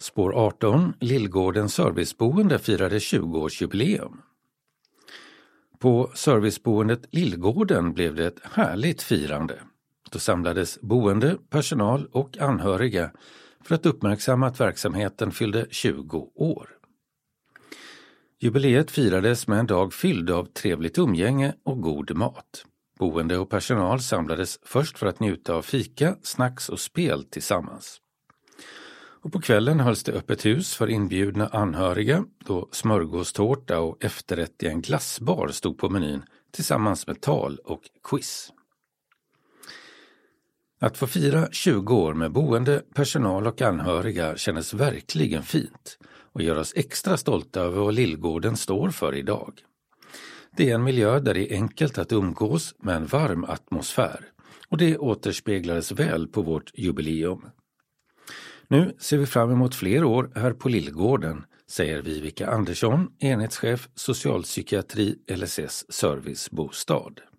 Spår 18, Lillgårdens serviceboende firade 20-årsjubileum. På serviceboendet Lillgården blev det ett härligt firande. Då samlades boende, personal och anhöriga för att uppmärksamma att verksamheten fyllde 20 år. Jubileet firades med en dag fylld av trevligt umgänge och god mat. Boende och personal samlades först för att njuta av fika, snacks och spel tillsammans. Och på kvällen hölls det öppet hus för inbjudna anhöriga då smörgåstårta och efterrätt i en glassbar stod på menyn tillsammans med tal och quiz. Att få fira 20 år med boende, personal och anhöriga kändes verkligen fint och gör oss extra stolta över vad Lillgården står för idag. Det är en miljö där det är enkelt att umgås med en varm atmosfär och det återspeglades väl på vårt jubileum. Nu ser vi fram emot fler år här på Lillgården, säger Vivica Andersson, enhetschef socialpsykiatri LSS servicebostad.